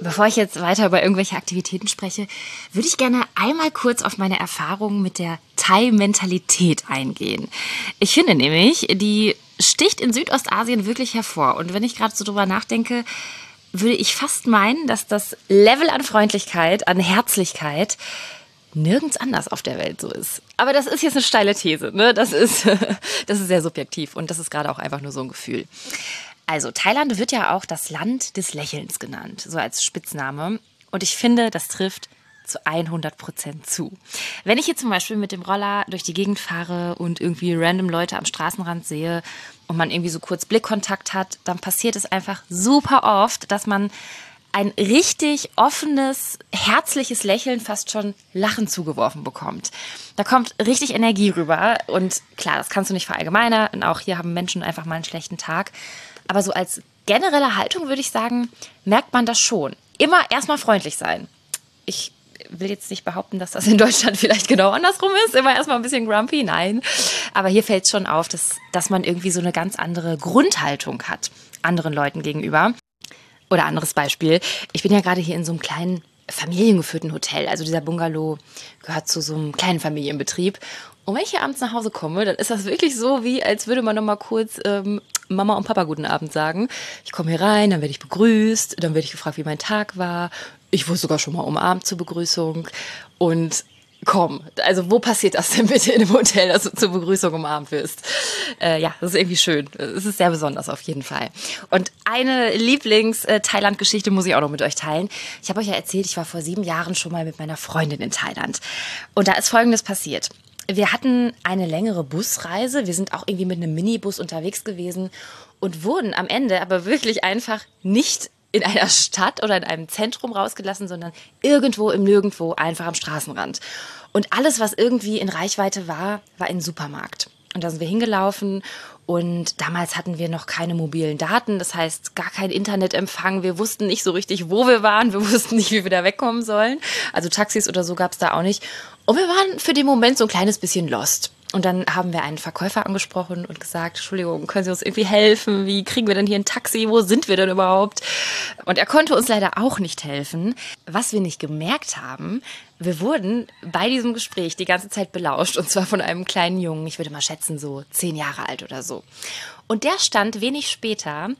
Bevor ich jetzt weiter über irgendwelche Aktivitäten spreche, würde ich gerne einmal kurz auf meine Erfahrungen mit der Thai-Mentalität eingehen. Ich finde nämlich, die sticht in Südostasien wirklich hervor. Und wenn ich gerade so drüber nachdenke, würde ich fast meinen, dass das Level an Freundlichkeit, an Herzlichkeit nirgends anders auf der Welt so ist. Aber das ist jetzt eine steile These, ne? Das ist, das ist sehr subjektiv und das ist gerade auch einfach nur so ein Gefühl. Also Thailand wird ja auch das Land des Lächelns genannt, so als Spitzname. Und ich finde, das trifft zu hundert Prozent zu. Wenn ich hier zum Beispiel mit dem Roller durch die Gegend fahre und irgendwie random Leute am Straßenrand sehe und man irgendwie so kurz Blickkontakt hat, dann passiert es einfach super oft, dass man ein richtig offenes, herzliches Lächeln, fast schon Lachen zugeworfen bekommt. Da kommt richtig Energie rüber und klar, das kannst du nicht verallgemeinern und auch hier haben Menschen einfach mal einen schlechten Tag. Aber so als generelle Haltung würde ich sagen, merkt man das schon. Immer erstmal freundlich sein. Ich will jetzt nicht behaupten, dass das in Deutschland vielleicht genau andersrum ist. Immer erstmal ein bisschen grumpy, nein. Aber hier fällt es schon auf, dass, dass man irgendwie so eine ganz andere Grundhaltung hat anderen Leuten gegenüber. Oder anderes Beispiel. Ich bin ja gerade hier in so einem kleinen familiengeführten Hotel. Also dieser Bungalow gehört zu so einem kleinen Familienbetrieb. Und wenn ich hier abends nach Hause komme, dann ist das wirklich so, wie als würde man noch mal kurz ähm, Mama und Papa guten Abend sagen. Ich komme hier rein, dann werde ich begrüßt, dann werde ich gefragt, wie mein Tag war. Ich wurde sogar schon mal umarmt zur Begrüßung. Und komm, also wo passiert das denn bitte in einem Hotel, dass du zur Begrüßung umarmt wirst? Äh, ja, das ist irgendwie schön. Es ist sehr besonders auf jeden Fall. Und eine Lieblings-Thailand-Geschichte muss ich auch noch mit euch teilen. Ich habe euch ja erzählt, ich war vor sieben Jahren schon mal mit meiner Freundin in Thailand. Und da ist Folgendes passiert. Wir hatten eine längere Busreise. Wir sind auch irgendwie mit einem Minibus unterwegs gewesen und wurden am Ende aber wirklich einfach nicht in einer Stadt oder in einem Zentrum rausgelassen, sondern irgendwo im Nirgendwo, einfach am Straßenrand. Und alles, was irgendwie in Reichweite war, war ein Supermarkt. Und da sind wir hingelaufen und damals hatten wir noch keine mobilen Daten, das heißt gar kein Internetempfang. Wir wussten nicht so richtig, wo wir waren, wir wussten nicht, wie wir da wegkommen sollen. Also Taxis oder so gab es da auch nicht. Und wir waren für den Moment so ein kleines bisschen lost. Und dann haben wir einen Verkäufer angesprochen und gesagt, Entschuldigung, können Sie uns irgendwie helfen? Wie kriegen wir denn hier ein Taxi? Wo sind wir denn überhaupt? Und er konnte uns leider auch nicht helfen. Was wir nicht gemerkt haben, wir wurden bei diesem Gespräch die ganze Zeit belauscht. Und zwar von einem kleinen Jungen, ich würde mal schätzen, so zehn Jahre alt oder so. Und der stand wenig später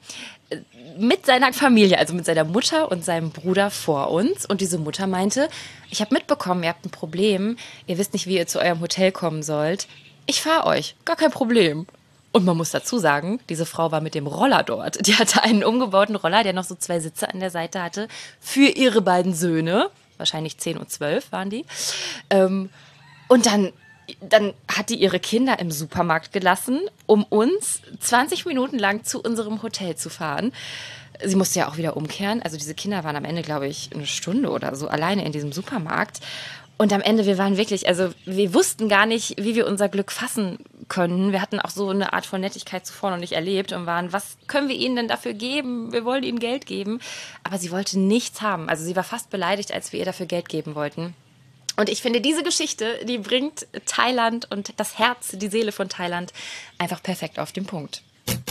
mit seiner Familie, also mit seiner Mutter und seinem Bruder vor uns. Und diese Mutter meinte, ich habe mitbekommen, ihr habt ein Problem. Ihr wisst nicht, wie ihr zu eurem Hotel kommen sollt. Ich fahre euch, gar kein Problem. Und man muss dazu sagen, diese Frau war mit dem Roller dort. Die hatte einen umgebauten Roller, der noch so zwei Sitze an der Seite hatte, für ihre beiden Söhne. Wahrscheinlich zehn und zwölf waren die. Und dann... Dann hat die ihre Kinder im Supermarkt gelassen, um uns zwanzig Minuten lang zu unserem Hotel zu fahren. Sie musste ja auch wieder umkehren. Also diese Kinder waren am Ende, glaube ich, eine Stunde oder so alleine in diesem Supermarkt. Und am Ende, wir waren wirklich, also wir wussten gar nicht, wie wir unser Glück fassen können. Wir hatten auch so eine Art von Nettigkeit zuvor noch nicht erlebt und waren, was können wir ihnen denn dafür geben? Wir wollen ihnen Geld geben. Aber sie wollte nichts haben. Also sie war fast beleidigt, als wir ihr dafür Geld geben wollten. Und ich finde, diese Geschichte, die bringt Thailand und das Herz, die Seele von Thailand einfach perfekt auf den Punkt.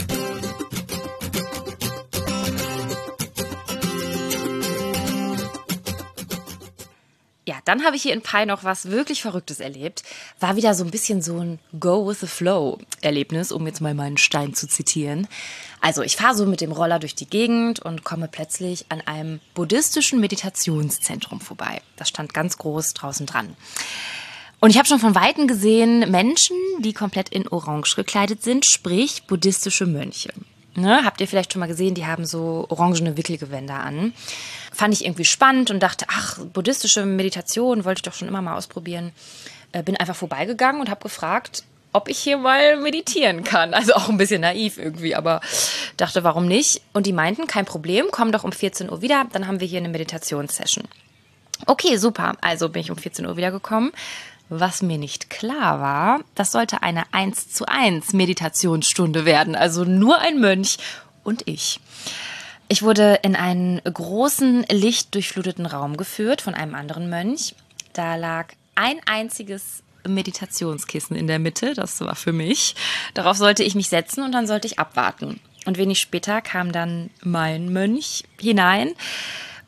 Ja, dann habe ich hier in Pai noch was wirklich Verrücktes erlebt. War wieder so ein bisschen so ein Go-with-the-flow-Erlebnis, um jetzt mal meinen Stein zu zitieren. Also ich fahre so mit dem Roller durch die Gegend und komme plötzlich an einem buddhistischen Meditationszentrum vorbei. Das stand ganz groß draußen dran. Und ich habe schon von Weitem gesehen Menschen, die komplett in Orange gekleidet sind, sprich buddhistische Mönche. Ne, habt ihr vielleicht schon mal gesehen, die haben so orangene Wickelgewänder an. Fand ich irgendwie spannend und dachte, ach, buddhistische Meditation wollte ich doch schon immer mal ausprobieren. Äh, bin einfach vorbeigegangen und habe gefragt, ob ich hier mal meditieren kann. Also auch ein bisschen naiv irgendwie, aber dachte, warum nicht? Und die meinten, kein Problem, komm doch um vierzehn Uhr wieder, dann haben wir hier eine Meditationssession. Okay, super. Also bin ich um vierzehn Uhr wiedergekommen. Was mir nicht klar war, das sollte eine eins zu eins Meditationsstunde werden, also nur ein Mönch und ich. Ich wurde in einen großen, lichtdurchfluteten Raum geführt von einem anderen Mönch. Da lag ein einziges Meditationskissen in der Mitte, das war für mich. Darauf sollte ich mich setzen und dann sollte ich abwarten. Und wenig später kam dann mein Mönch hinein.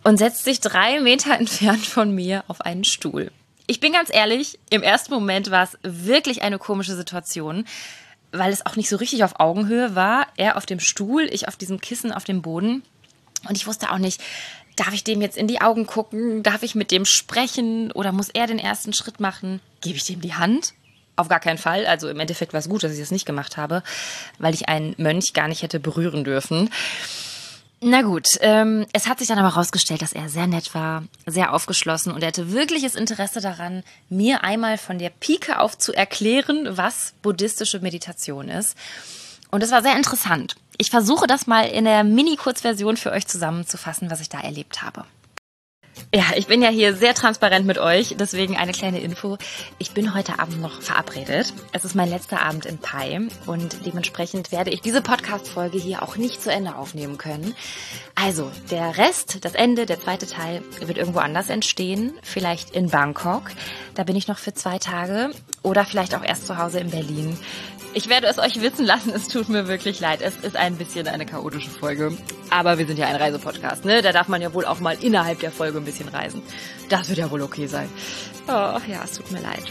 und setzt sich drei Meter entfernt von mir auf einen Stuhl. Ich bin ganz ehrlich, im ersten Moment war es wirklich eine komische Situation, weil es auch nicht so richtig auf Augenhöhe war. Er auf dem Stuhl, ich auf diesem Kissen auf dem Boden. Und ich wusste auch nicht, darf ich dem jetzt in die Augen gucken? Darf ich mit dem sprechen? Oder muss er den ersten Schritt machen? Gebe ich dem die Hand? Auf gar keinen Fall. Also im Endeffekt war es gut, dass ich das nicht gemacht habe, weil ich einen Mönch gar nicht hätte berühren dürfen. Na gut, ähm, es hat sich dann aber herausgestellt, dass er sehr nett war, sehr aufgeschlossen und er hatte wirkliches Interesse daran, mir einmal von der Pike auf zu erklären, was buddhistische Meditation ist. Und es war sehr interessant. Ich versuche das mal in der Mini-Kurzversion für euch zusammenzufassen, was ich da erlebt habe. Ja, ich bin ja hier sehr transparent mit euch, deswegen eine kleine Info. Ich bin heute Abend noch verabredet. Es ist mein letzter Abend in Pai und dementsprechend werde ich diese Podcast-Folge hier auch nicht zu Ende aufnehmen können. Also, der Rest, das Ende, der zweite Teil wird irgendwo anders entstehen, vielleicht in Bangkok. Da bin ich noch für zwei Tage oder vielleicht auch erst zu Hause in Berlin. Ich werde es euch wissen lassen, es tut mir wirklich leid. Es ist ein bisschen eine chaotische Folge. Aber wir sind ja ein Reisepodcast, ne? Da darf man ja wohl auch mal innerhalb der Folge ein bisschen reisen. Das wird ja wohl okay sein. Oh, ja, es tut mir leid.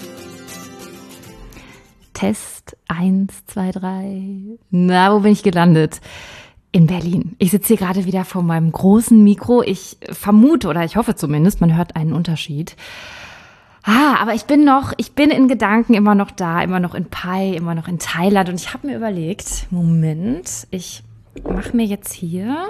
Test eins, zwei, drei. Na, wo bin ich gelandet? In Berlin. Ich sitze hier gerade wieder vor meinem großen Mikro. Ich vermute, oder ich hoffe zumindest, man hört einen Unterschied. Ah, aber ich bin noch, ich bin in Gedanken immer noch da, immer noch in Pai, immer noch in Thailand. Und ich habe mir überlegt, Moment, ich mache mir jetzt hier,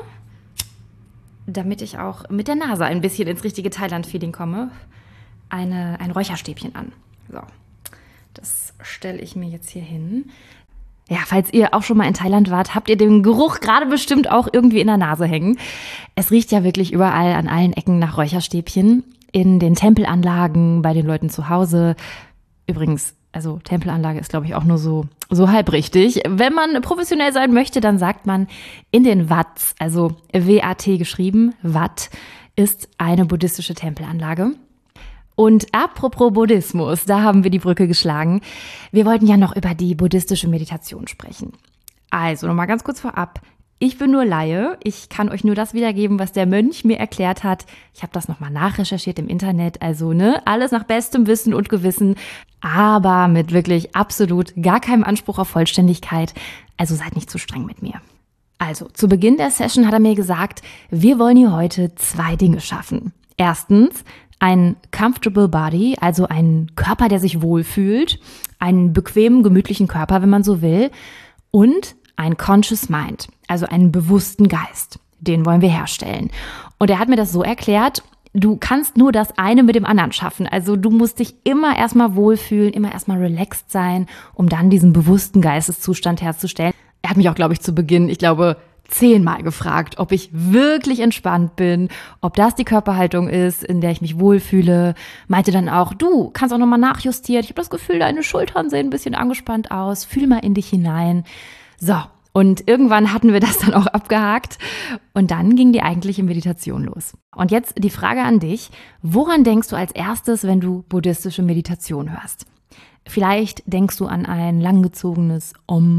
damit ich auch mit der Nase ein bisschen ins richtige Thailand-Feeling komme, eine, ein Räucherstäbchen an. So, das stelle ich mir jetzt hier hin. Ja, falls ihr auch schon mal in Thailand wart, habt ihr den Geruch gerade bestimmt auch irgendwie in der Nase hängen. Es riecht ja wirklich überall an allen Ecken nach Räucherstäbchen. In den Tempelanlagen, bei den Leuten zu Hause. Übrigens, also Tempelanlage ist, glaube ich, auch nur so, so halb richtig. Wenn man professionell sein möchte, dann sagt man in den Wats, also W A T geschrieben, Wat ist eine buddhistische Tempelanlage. Und apropos Buddhismus, da haben wir die Brücke geschlagen. Wir wollten ja noch über die buddhistische Meditation sprechen. Also nochmal ganz kurz vorab. Ich bin nur Laie, ich kann euch nur das wiedergeben, was der Mönch mir erklärt hat. Ich habe das nochmal nachrecherchiert im Internet, also ne, alles nach bestem Wissen und Gewissen, aber mit wirklich absolut gar keinem Anspruch auf Vollständigkeit, also seid nicht zu streng mit mir. Also, zu Beginn der Session hat er mir gesagt, wir wollen hier heute zwei Dinge schaffen. Erstens, ein comfortable body, also ein Körper, der sich wohlfühlt, einen bequemen, gemütlichen Körper, wenn man so will, und ein conscious mind, also einen bewussten Geist. Den wollen wir herstellen. Und er hat mir das so erklärt, du kannst nur das eine mit dem anderen schaffen. Also du musst dich immer erstmal wohlfühlen, immer erstmal relaxed sein, um dann diesen bewussten Geisteszustand herzustellen. Er hat mich auch, glaube ich, zu Beginn, ich glaube, zehnmal gefragt, ob ich wirklich entspannt bin, ob das die Körperhaltung ist, in der ich mich wohlfühle. Meinte dann auch, du kannst auch nochmal nachjustieren. Ich habe das Gefühl, deine Schultern sehen ein bisschen angespannt aus. Fühl mal in dich hinein. So, und irgendwann hatten wir das dann auch abgehakt und dann ging die eigentliche Meditation los. Und jetzt die Frage an dich, woran denkst du als erstes, wenn du buddhistische Meditation hörst? Vielleicht denkst du an ein langgezogenes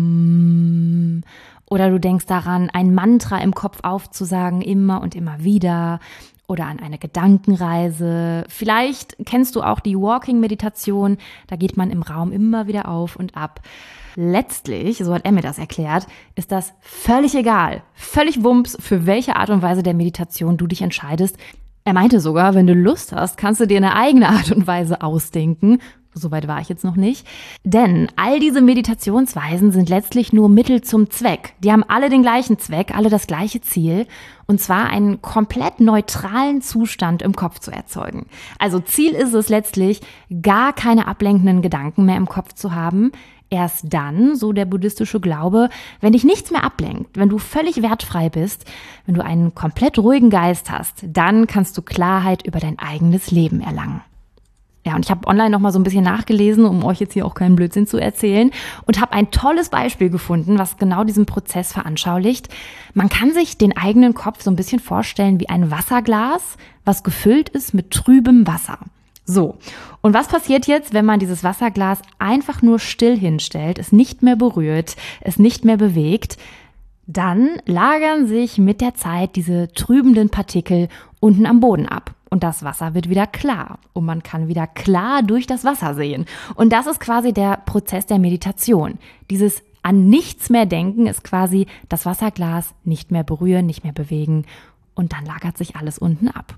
Om oder du denkst daran, ein Mantra im Kopf aufzusagen, immer und immer wieder oder an eine Gedankenreise. Vielleicht kennst du auch die Walking-Meditation, da geht man im Raum immer wieder auf und ab. Letztlich, so hat er mir das erklärt, ist das völlig egal, völlig Wumms, für welche Art und Weise der Meditation du dich entscheidest. Er meinte sogar, wenn du Lust hast, kannst du dir eine eigene Art und Weise ausdenken. Soweit war ich jetzt noch nicht. Denn all diese Meditationsweisen sind letztlich nur Mittel zum Zweck. Die haben alle den gleichen Zweck, alle das gleiche Ziel. Und zwar einen komplett neutralen Zustand im Kopf zu erzeugen. Also Ziel ist es letztlich, gar keine ablenkenden Gedanken mehr im Kopf zu haben. Erst dann, so der buddhistische Glaube, wenn dich nichts mehr ablenkt, wenn du völlig wertfrei bist, wenn du einen komplett ruhigen Geist hast, dann kannst du Klarheit über dein eigenes Leben erlangen. Ja, und ich habe online noch mal so ein bisschen nachgelesen, um euch jetzt hier auch keinen Blödsinn zu erzählen und habe ein tolles Beispiel gefunden, was genau diesen Prozess veranschaulicht. Man kann sich den eigenen Kopf so ein bisschen vorstellen wie ein Wasserglas, was gefüllt ist mit trübem Wasser. So, und was passiert jetzt, wenn man dieses Wasserglas einfach nur still hinstellt, es nicht mehr berührt, es nicht mehr bewegt? Dann lagern sich mit der Zeit diese trübenden Partikel unten am Boden ab. Und das Wasser wird wieder klar. Und man kann wieder klar durch das Wasser sehen. Und das ist quasi der Prozess der Meditation. Dieses an nichts mehr denken ist quasi das Wasserglas nicht mehr berühren, nicht mehr bewegen. Und dann lagert sich alles unten ab.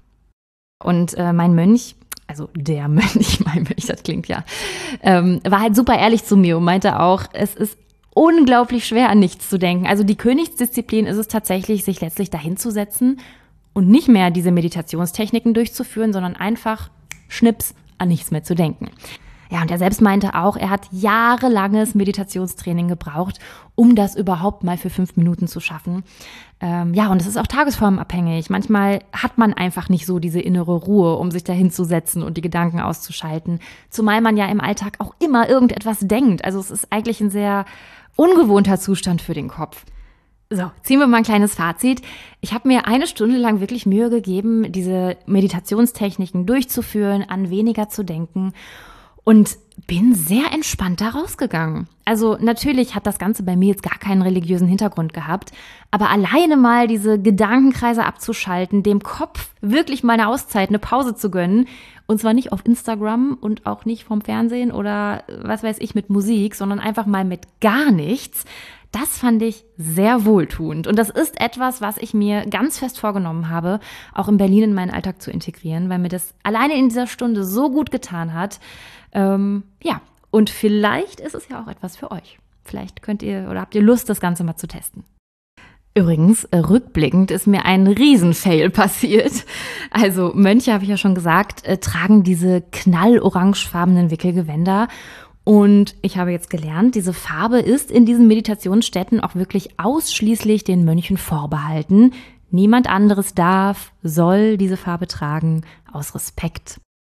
Und äh, mein Mönch, also der Mönch, mein Mönch, das klingt ja, ähm, war halt super ehrlich zu mir und meinte auch, es ist unglaublich schwer, an nichts zu denken. Also die Königsdisziplin ist es tatsächlich, sich letztlich dahinzusetzen und nicht mehr diese Meditationstechniken durchzuführen, sondern einfach schnips, an nichts mehr zu denken. Ja, und er selbst meinte auch, er hat jahrelanges Meditationstraining gebraucht, um das überhaupt mal für fünf Minuten zu schaffen. Ähm, ja, und es ist auch tagesformabhängig. Manchmal hat man einfach nicht so diese innere Ruhe, um sich da hinzusetzen und die Gedanken auszuschalten. Zumal man ja im Alltag auch immer irgendetwas denkt. Also es ist eigentlich ein sehr ungewohnter Zustand für den Kopf. So, ziehen wir mal ein kleines Fazit. Ich habe mir eine Stunde lang wirklich Mühe gegeben, diese Meditationstechniken durchzuführen, an weniger zu denken und bin sehr entspannt da rausgegangen. Also natürlich hat das Ganze bei mir jetzt gar keinen religiösen Hintergrund gehabt, aber alleine mal diese Gedankenkreise abzuschalten, dem Kopf wirklich mal eine Auszeit, eine Pause zu gönnen, und zwar nicht auf Instagram und auch nicht vom Fernsehen oder was weiß ich mit Musik, sondern einfach mal mit gar nichts. Das fand ich sehr wohltuend. Und das ist etwas, was ich mir ganz fest vorgenommen habe, auch in Berlin in meinen Alltag zu integrieren, weil mir das alleine in dieser Stunde so gut getan hat. Ähm, ja, und vielleicht ist es ja auch etwas für euch. Vielleicht könnt ihr oder habt ihr Lust, das Ganze mal zu testen. Übrigens, äh, rückblickend ist mir ein Riesenfail passiert. Also Mönche, habe ich ja schon gesagt, äh, tragen diese knallorangefarbenen Wickelgewänder. Und ich habe jetzt gelernt, diese Farbe ist in diesen Meditationsstätten auch wirklich ausschließlich den Mönchen vorbehalten. Niemand anderes darf, soll diese Farbe tragen, aus Respekt.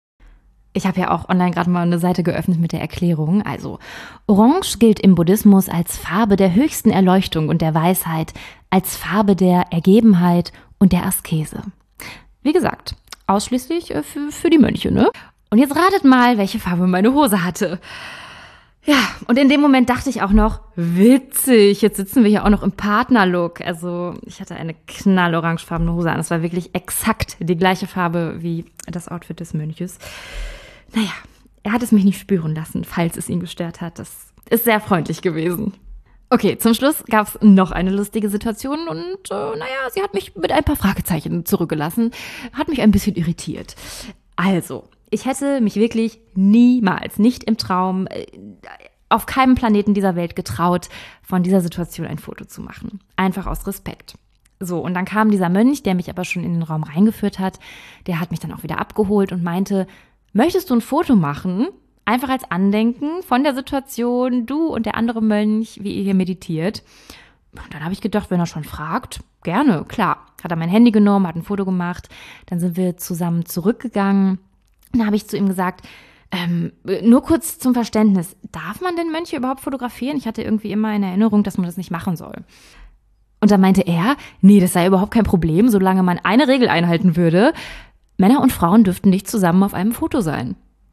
Ich habe ja auch online gerade mal eine Seite geöffnet mit der Erklärung. Also, Orange gilt im Buddhismus als Farbe der höchsten Erleuchtung und der Weisheit, als Farbe der Ergebenheit und der Askese. Wie gesagt, ausschließlich für, für die Mönche, ne? Und jetzt ratet mal, welche Farbe meine Hose hatte. Ja, und in dem Moment dachte ich auch noch, witzig, jetzt sitzen wir hier auch noch im Partnerlook. Also ich hatte eine knallorangefarbene Hose an. Das war wirklich exakt die gleiche Farbe wie das Outfit des Mönches. Naja, er hat es mich nicht spüren lassen, falls es ihn gestört hat. Das ist sehr freundlich gewesen. Okay, zum Schluss gab es noch eine lustige Situation und äh, naja, sie hat mich mit ein paar Fragezeichen zurückgelassen, hat mich ein bisschen irritiert. Also, ich hätte mich wirklich niemals, nicht im Traum, auf keinem Planeten dieser Welt getraut, von dieser Situation ein Foto zu machen. Einfach aus Respekt. So, und dann kam dieser Mönch, der mich aber schon in den Raum reingeführt hat, der hat mich dann auch wieder abgeholt und meinte, möchtest du ein Foto machen? Einfach als Andenken von der Situation, du und der andere Mönch, wie ihr hier meditiert. Und dann habe ich gedacht, wenn er schon fragt, gerne, klar. Hat er mein Handy genommen, hat ein Foto gemacht, dann sind wir zusammen zurückgegangen. Dann habe ich zu ihm gesagt, ähm, nur kurz zum Verständnis, darf man denn Mönche überhaupt fotografieren? Ich hatte irgendwie immer in Erinnerung, dass man das nicht machen soll. Und dann meinte er, nee, das sei überhaupt kein Problem, solange man eine Regel einhalten würde. Männer und Frauen dürften nicht zusammen auf einem Foto sein.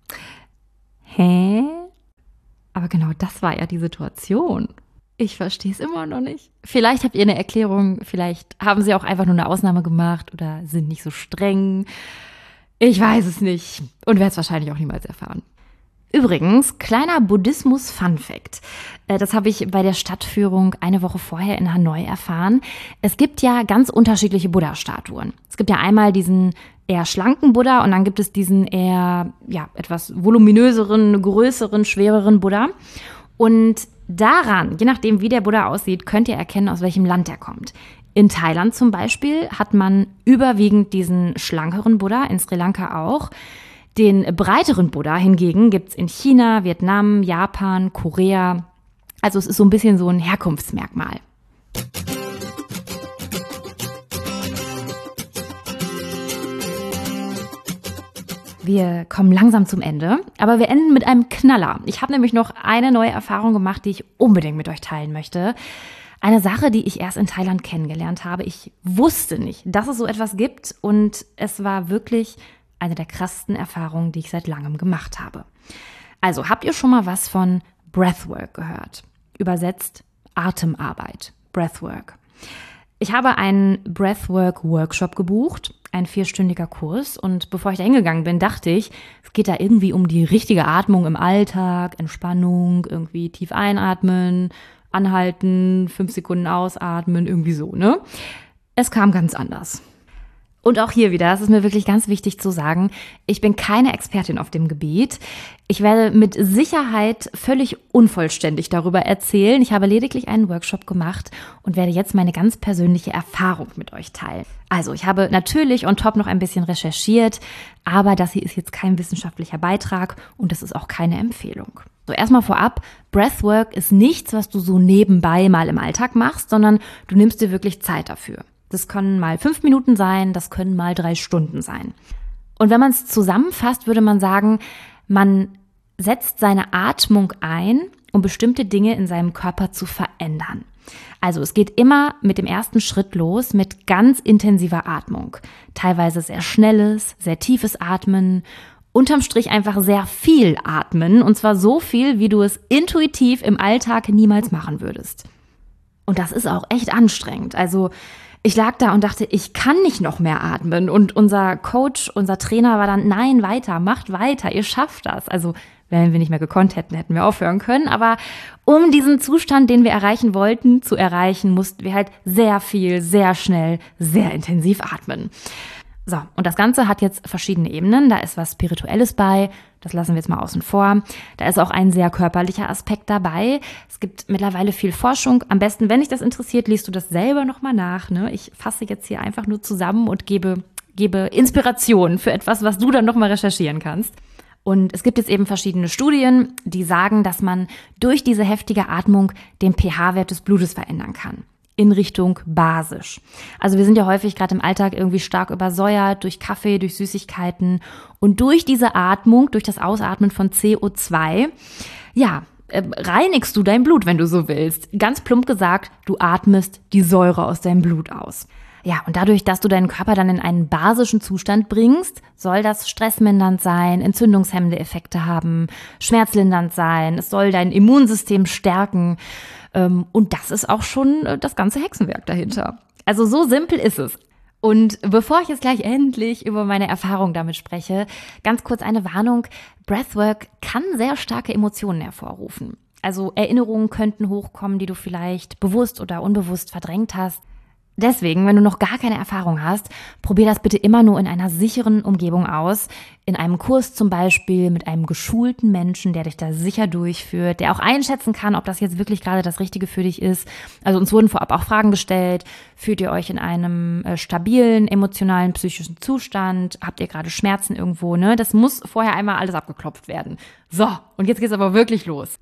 Hä? Aber genau das war ja die Situation. Ich verstehe es immer noch nicht. Vielleicht habt ihr eine Erklärung, vielleicht haben sie auch einfach nur eine Ausnahme gemacht oder sind nicht so streng. Ich weiß es nicht und werde es wahrscheinlich auch niemals erfahren. Übrigens, kleiner Buddhismus-Fun-Fact. Das habe ich bei der Stadtführung eine Woche vorher in Hanoi erfahren. Es gibt ja ganz unterschiedliche Buddha-Statuen. Es gibt ja einmal diesen eher schlanken Buddha und dann gibt es diesen eher ja etwas voluminöseren, größeren, schwereren Buddha. Und daran, je nachdem wie der Buddha aussieht, könnt ihr erkennen, aus welchem Land er kommt. In Thailand zum Beispiel hat man überwiegend diesen schlankeren Buddha, in Sri Lanka auch. Den breiteren Buddha hingegen gibt's in China, Vietnam, Japan, Korea. Also es ist so ein bisschen so ein Herkunftsmerkmal. Wir kommen langsam zum Ende, aber wir enden mit einem Knaller. Ich habe nämlich noch eine neue Erfahrung gemacht, die ich unbedingt mit euch teilen möchte. Eine Sache, die ich erst in Thailand kennengelernt habe. Ich wusste nicht, dass es so etwas gibt und es war wirklich eine der krassesten Erfahrungen, die ich seit langem gemacht habe. Also, habt ihr schon mal was von Breathwork gehört? Übersetzt Atemarbeit, Breathwork. Ich habe einen Breathwork-Workshop gebucht, ein vierstündiger Kurs. Und bevor ich da hingegangen bin, dachte ich, es geht da irgendwie um die richtige Atmung im Alltag, Entspannung, irgendwie tief einatmen, anhalten, fünf Sekunden ausatmen, irgendwie so, ne? Es kam ganz anders. Und auch hier wieder, das ist mir wirklich ganz wichtig zu sagen, ich bin keine Expertin auf dem Gebiet. Ich werde mit Sicherheit völlig unvollständig darüber erzählen. Ich habe lediglich einen Workshop gemacht und werde jetzt meine ganz persönliche Erfahrung mit euch teilen. Also ich habe natürlich on top noch ein bisschen recherchiert, aber das hier ist jetzt kein wissenschaftlicher Beitrag und das ist auch keine Empfehlung. So, erstmal vorab, Breathwork ist nichts, was du so nebenbei mal im Alltag machst, sondern du nimmst dir wirklich Zeit dafür. Das können mal fünf Minuten sein, das können mal drei Stunden sein. Und wenn man es zusammenfasst, würde man sagen, man setzt seine Atmung ein, um bestimmte Dinge in seinem Körper zu verändern. Also es geht immer mit dem ersten Schritt los, mit ganz intensiver Atmung. Teilweise sehr schnelles, sehr tiefes Atmen, unterm Strich einfach sehr viel atmen. Und zwar so viel, wie du es intuitiv im Alltag niemals machen würdest. Und das ist auch echt anstrengend. Also ich lag da und dachte, ich kann nicht noch mehr atmen. Und unser Coach, unser Trainer war dann, nein, weiter, macht weiter, ihr schafft das. Also wenn wir nicht mehr gekonnt hätten, hätten wir aufhören können. Aber um diesen Zustand, den wir erreichen wollten, zu erreichen, mussten wir halt sehr viel, sehr schnell, sehr intensiv atmen. So, und das Ganze hat jetzt verschiedene Ebenen. Da ist was Spirituelles bei, das lassen wir jetzt mal außen vor. Da ist auch ein sehr körperlicher Aspekt dabei. Es gibt mittlerweile viel Forschung. Am besten, wenn dich das interessiert, liest du das selber nochmal nach. Ne? Ich fasse jetzt hier einfach nur zusammen und gebe, gebe Inspiration für etwas, was du dann nochmal recherchieren kannst. Und es gibt jetzt eben verschiedene Studien, die sagen, dass man durch diese heftige Atmung den pH-Wert des Blutes verändern kann. In Richtung basisch. Also wir sind ja häufig gerade im Alltag irgendwie stark übersäuert durch Kaffee, durch Süßigkeiten und durch diese Atmung, durch das Ausatmen von C O zwei, ja, äh, reinigst du dein Blut, wenn du so willst. Ganz plump gesagt, du atmest die Säure aus deinem Blut aus. Ja, und dadurch, dass du deinen Körper dann in einen basischen Zustand bringst, soll das stressmindernd sein, entzündungshemmende Effekte haben, schmerzlindernd sein, es soll dein Immunsystem stärken. Und das ist auch schon das ganze Hexenwerk dahinter. Also so simpel ist es. Und bevor ich jetzt gleich endlich über meine Erfahrung damit spreche, ganz kurz eine Warnung. Breathwork kann sehr starke Emotionen hervorrufen. Also Erinnerungen könnten hochkommen, die du vielleicht bewusst oder unbewusst verdrängt hast. Deswegen, wenn du noch gar keine Erfahrung hast, probier das bitte immer nur in einer sicheren Umgebung aus. In einem Kurs zum Beispiel mit einem geschulten Menschen, der dich da sicher durchführt, der auch einschätzen kann, ob das jetzt wirklich gerade das Richtige für dich ist. Also uns wurden vorab auch Fragen gestellt. Fühlt ihr euch in einem äh, stabilen, emotionalen, psychischen Zustand? Habt ihr gerade Schmerzen irgendwo? Ne? Das muss vorher einmal alles abgeklopft werden. So, und jetzt geht's aber wirklich los.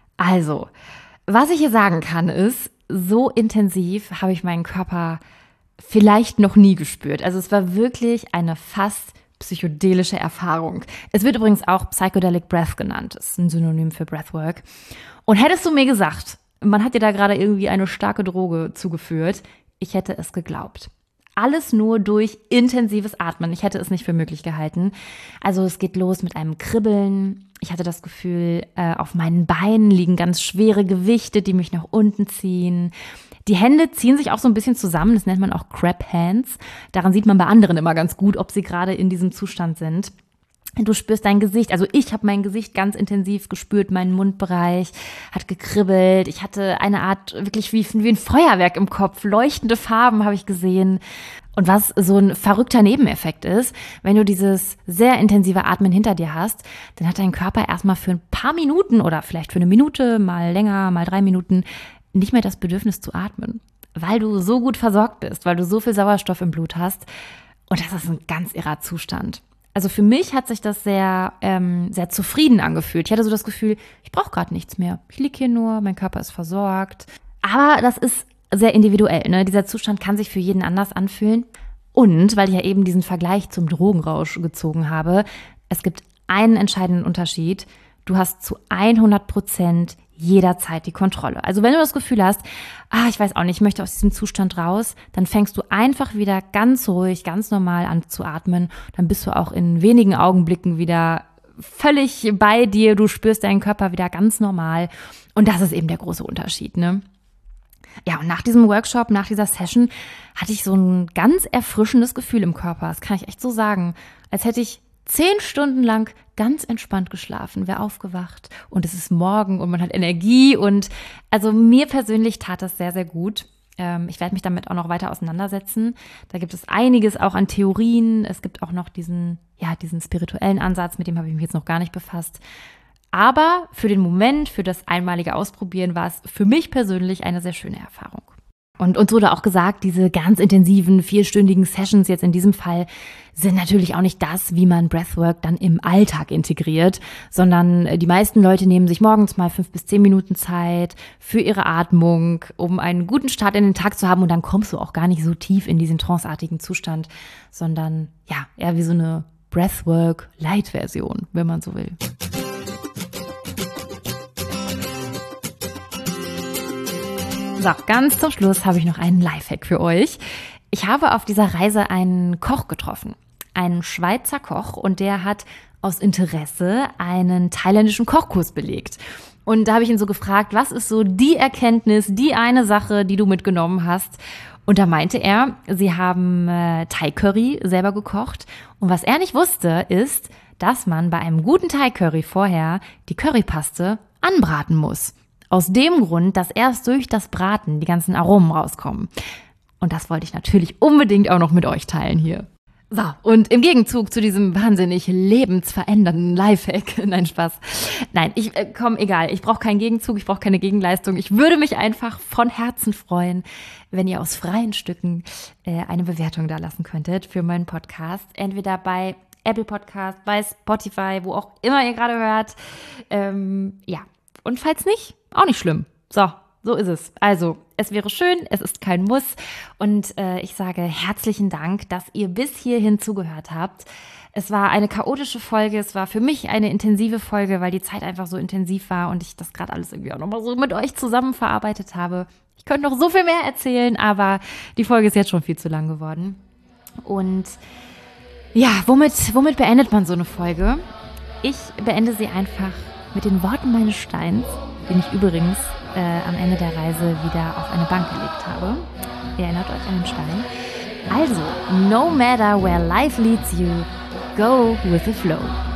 Also, was ich hier sagen kann ist, so intensiv habe ich meinen Körper vielleicht noch nie gespürt. Also es war wirklich eine fast psychedelische Erfahrung. Es wird übrigens auch Psychedelic Breath genannt. Das ist ein Synonym für Breathwork. Und hättest du mir gesagt, man hat dir da gerade irgendwie eine starke Droge zugeführt, ich hätte es geglaubt. Alles nur durch intensives Atmen. Ich hätte es nicht für möglich gehalten. Also es geht los mit einem Kribbeln. Ich hatte das Gefühl, äh, auf meinen Beinen liegen ganz schwere Gewichte, die mich nach unten ziehen. Die Hände ziehen sich auch so ein bisschen zusammen. Das nennt man auch Crab Hands. Daran sieht man bei anderen immer ganz gut, ob sie gerade in diesem Zustand sind. Du spürst dein Gesicht, also ich habe mein Gesicht ganz intensiv gespürt, meinen Mundbereich hat gekribbelt. Ich hatte eine Art, wirklich wie, wie ein Feuerwerk im Kopf, leuchtende Farben habe ich gesehen. Und was so ein verrückter Nebeneffekt ist, wenn du dieses sehr intensive Atmen hinter dir hast, dann hat dein Körper erstmal für ein paar Minuten oder vielleicht für eine Minute, mal länger, mal drei Minuten, nicht mehr das Bedürfnis zu atmen, weil du so gut versorgt bist, weil du so viel Sauerstoff im Blut hast. Und das ist ein ganz irrer Zustand. Also für mich hat sich das sehr, ähm, sehr zufrieden angefühlt. Ich hatte so das Gefühl, ich brauche gerade nichts mehr. Ich liege hier nur, mein Körper ist versorgt. Aber das ist sehr individuell, ne? Dieser Zustand kann sich für jeden anders anfühlen. Und weil ich ja eben diesen Vergleich zum Drogenrausch gezogen habe, es gibt einen entscheidenden Unterschied. Du hast zu hundert Prozent jederzeit die Kontrolle. Also wenn du das Gefühl hast, ah, ich weiß auch nicht, ich möchte aus diesem Zustand raus, dann fängst du einfach wieder ganz ruhig, ganz normal an zu atmen. Dann bist du auch in wenigen Augenblicken wieder völlig bei dir. Du spürst deinen Körper wieder ganz normal. Und das ist eben der große Unterschied, ne? Ja, und nach diesem Workshop, nach dieser Session hatte ich so ein ganz erfrischendes Gefühl im Körper. Das kann ich echt so sagen. Als hätte ich zehn Stunden lang ganz entspannt geschlafen, wäre aufgewacht und es ist morgen und man hat Energie und also mir persönlich tat das sehr, sehr gut. Ähm, ich werde mich damit auch noch weiter auseinandersetzen. Da gibt es einiges auch an Theorien. Es gibt auch noch diesen, ja, diesen spirituellen Ansatz, mit dem habe ich mich jetzt noch gar nicht befasst. Aber für den Moment, für das einmalige Ausprobieren war es für mich persönlich eine sehr schöne Erfahrung. Und uns wurde auch gesagt, diese ganz intensiven, vierstündigen Sessions jetzt in diesem Fall sind natürlich auch nicht das, wie man Breathwork dann im Alltag integriert, sondern die meisten Leute nehmen sich morgens mal fünf bis zehn Minuten Zeit für ihre Atmung, um einen guten Start in den Tag zu haben und dann kommst du auch gar nicht so tief in diesen tranceartigen Zustand, sondern ja, eher wie so eine Breathwork-Light-Version, wenn man so will. So, ganz zum Schluss habe ich noch einen Lifehack für euch. Ich habe auf dieser Reise einen Koch getroffen, einen Schweizer Koch, und der hat aus Interesse einen thailändischen Kochkurs belegt. Und da habe ich ihn so gefragt, was ist so die Erkenntnis, die eine Sache, die du mitgenommen hast? Und da meinte er, sie haben äh, Thai-Curry selber gekocht. Und was er nicht wusste, ist, dass man bei einem guten Thai-Curry vorher die Currypaste anbraten muss. Aus dem Grund, dass erst durch das Braten die ganzen Aromen rauskommen. Und das wollte ich natürlich unbedingt auch noch mit euch teilen hier. So, und im Gegenzug zu diesem wahnsinnig lebensverändernden Lifehack, nein, Spaß. Nein, ich äh, komm, egal, ich brauche keinen Gegenzug, ich brauche keine Gegenleistung. Ich würde mich einfach von Herzen freuen, wenn ihr aus freien Stücken äh, eine Bewertung da lassen könntet für meinen Podcast. Entweder bei Apple Podcast, bei Spotify, wo auch immer ihr gerade hört. Ähm, ja, und falls nicht, auch nicht schlimm. So, so ist es. Also, es wäre schön, es ist kein Muss. Und äh, ich sage herzlichen Dank, dass ihr bis hierhin zugehört habt. Es war eine chaotische Folge, es war für mich eine intensive Folge, weil die Zeit einfach so intensiv war und ich das gerade alles irgendwie auch nochmal so mit euch zusammen verarbeitet habe. Ich könnte noch so viel mehr erzählen, aber die Folge ist jetzt schon viel zu lang geworden. Und ja, womit, womit beendet man so eine Folge? Ich beende sie einfach mit den Worten meines Steins, den ich übrigens äh, am Ende der Reise wieder auf eine Bank gelegt habe. Ihr erinnert euch an den Stein. Also, no matter where life leads you, go with the flow.